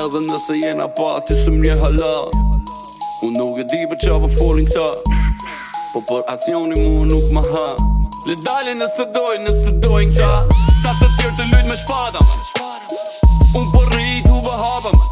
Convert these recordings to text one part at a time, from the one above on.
Edhe nëse jena pa ty së mje hala. Unë nuk e di për qa po folin këta, po për asjoni mu nuk ma ha. Le dalin nëse dojnë këta, ta të tjerë të lujt me shpada man. Unë për rrit u bëhaba man.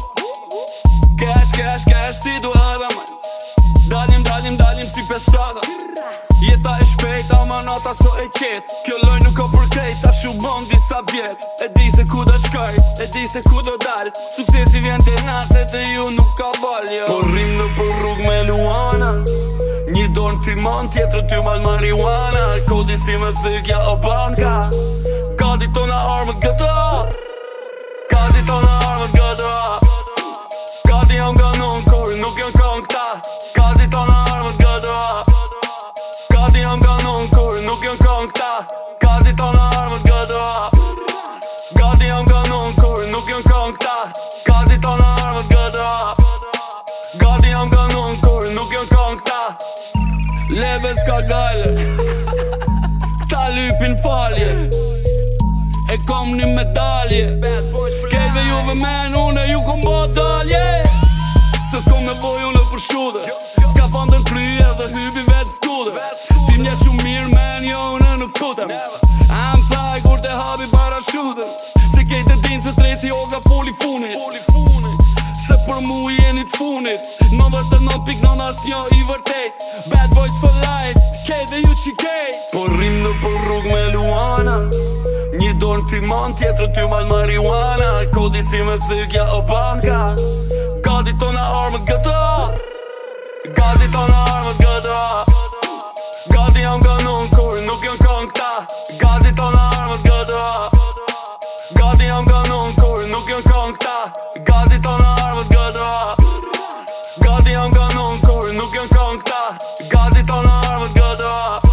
Cash si du edhe man. Dalim si pesada. Jeta e shpejt, ama nata so e qet. Kjo loj nuk ka për krejt, ta shu bom disa vjet. E di se ku do shkaj, e di se ku do dal. Suksesi vjen të nase të ju nuk ka balja. Po rrim në për rrug me Luana, një dorën timon, tjetër ty mal marijuana. Kodi si me thykja o banka, kadi tona armë gëta. Kadi tona armë gëta. Kadi jam ganon kur nuk jam kon këta. Kadi tona armë gëta. Kadi jam ganon kur nuk jam kon këta. Kadi tona armë gëta. Kadi jam ganon kur nuk jam kon këta. Kadi tona armë gëta. Kadi jam ganon kur nuk jam kon këta. Lebe s'ka gale, këta lypin falje. E kom një medalje, kejve juve men, une ju kom bo dalje. Se s'kom nevoj une për shude, s'ka bandën kry edhe hybi vetë stude. Ti mje shumë mirë men, jo une nuk kutem. Am thaj kur te habi parashute, se kejte din se stresi oga poli funit. Se për mu jeni t'funit, 99.9 asnjo i vërtet. Bad boys for life, kejte ju që kejt. Po rrim në për rrug me Luana, një dorën timon, tjetër ty mal marijuana. Kodi si me thykja o banka, kadi tona armë gëta. Kadi tona armë gëta. Kadi jam ganon kur nuk jam kon këta. Kadi tona armë gëta. Kadi jam ganon kur nuk jam kon këta. Kadi tona armë gëta. Kadi jam ganon kur nuk jam kon këta. Kadi tona armë gëta.